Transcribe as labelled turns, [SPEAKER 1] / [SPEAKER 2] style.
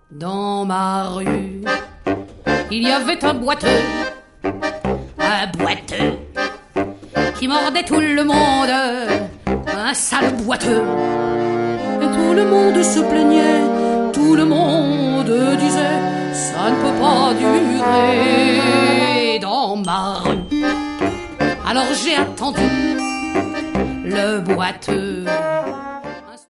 [SPEAKER 1] Dans ma rue, il y avait un boiteux qui mordait tout le monde, un sale boiteux. Et tout le monde se plaignait, tout le monde disait, ça ne peut pas durer dans ma rue. Alors j'ai attendu le boiteux